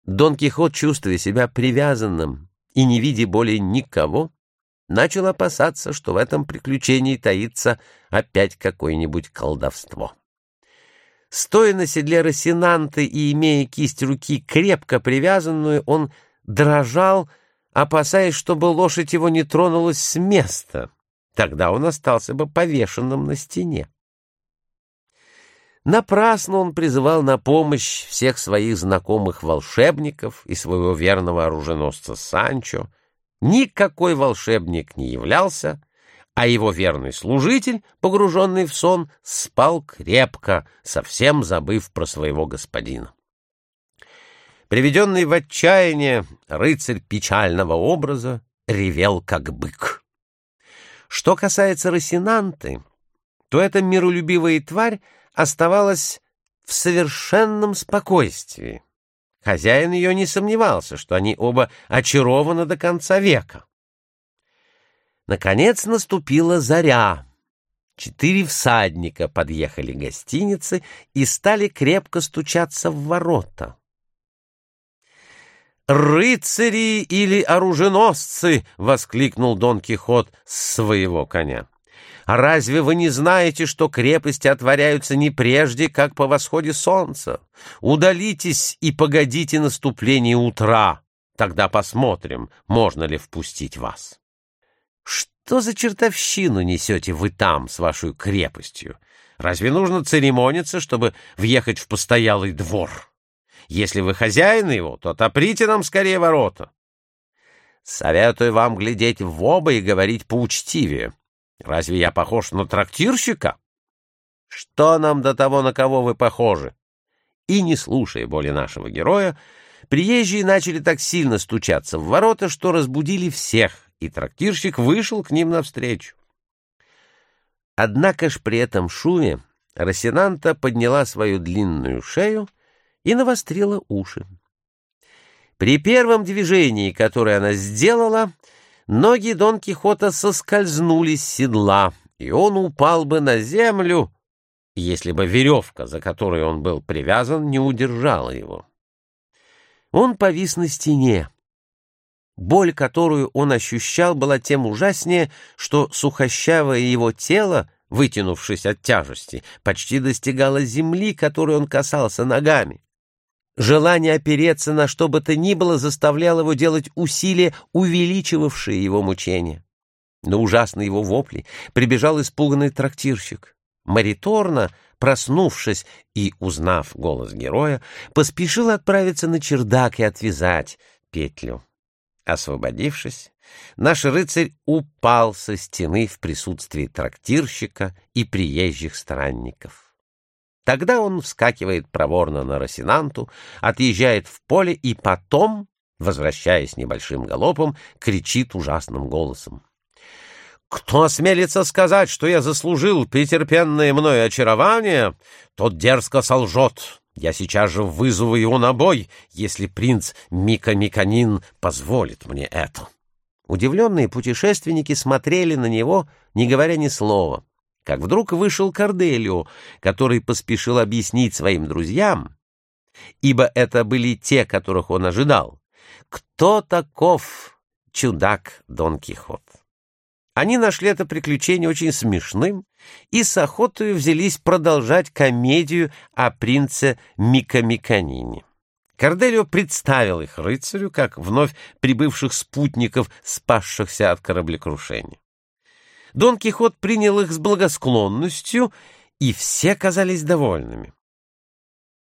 Дон Кихот, чувствуя себя привязанным и не видя более никого, начал опасаться, что в этом приключении таится опять какое-нибудь колдовство. Стоя на седле Росинанты и имея кисть руки крепко привязанную, он дрожал, опасаясь, чтобы лошадь его не тронулась с места. Тогда он остался бы повешенным на стене. Напрасно он призывал на помощь всех своих знакомых волшебников и своего верного оруженосца Санчо. Никакой волшебник не являлся, а его верный служитель, погруженный в сон, спал крепко, совсем забыв про своего господина. Приведенный в отчаяние, рыцарь печального образа ревел, как бык. Что касается Росинанты, то эта миролюбивая тварь оставалась в совершенном спокойствии. Хозяин ее не сомневался, что они оба очарованы до конца века. Наконец наступила заря. 4 всадника подъехали к гостинице и стали крепко стучаться в ворота. «Рыцари или оруженосцы!» — воскликнул Дон Кихот с своего коня. «А разве вы не знаете, что крепости отворяются не прежде, как по восходе солнца? Удалитесь и погодите наступление утра, тогда посмотрим, можно ли впустить вас». «Что за чертовщину несете вы там с вашей крепостью? Разве нужно церемониться, чтобы въехать в постоялый двор? Если вы хозяин его, то отоприте нам скорее ворота. Советую вам глядеть в оба и говорить поучтивее. Разве я похож на трактирщика? Что нам до того, на кого вы похожи?» И, не слушая более нашего героя, приезжие начали так сильно стучаться в ворота, что разбудили всех, и трактирщик вышел к ним навстречу. Однако ж при этом шуме Росинанта подняла свою длинную шею и навострила уши. При первом движении, которое она сделала, ноги Дон Кихота соскользнули с седла, и он упал бы на землю, если бы веревка, за которой он был привязан, не удержала его. Он повис на стене. Боль, которую он ощущал, была тем ужаснее, что сухощавое его тело, вытянувшись от тяжести, почти достигало земли, которой он касался ногами. Желание опереться на что бы то ни было заставляло его делать усилия, увеличивавшие его мучения. На ужасные его вопли прибежал испуганный трактирщик. Мариторна, проснувшись и узнав голос героя, поспешил отправиться на чердак и отвязать петлю. Освободившись, наш рыцарь упал со стены в присутствии трактирщика и приезжих странников. Тогда он вскакивает проворно на Росинанту, отъезжает в поле и потом, возвращаясь небольшим галопом, кричит ужасным голосом: «Кто осмелится сказать, что я заслужил претерпенное мною очарование, тот дерзко солжет. Я сейчас же вызову его на бой, если принц Микамиканин позволит мне это». Удивленные путешественники смотрели на него, не говоря ни слова. Как вдруг вышел Корделио, который поспешил объяснить своим друзьям, ибо это были те, которых он ожидал, кто таков чудак Дон Кихот. Они нашли это приключение очень смешным и с охотой взялись продолжать комедию о принце Микамиканине. Корделио представил их рыцарю, как вновь прибывших спутников, спасшихся от кораблекрушения. Дон Кихот принял их с благосклонностью, и все казались довольными.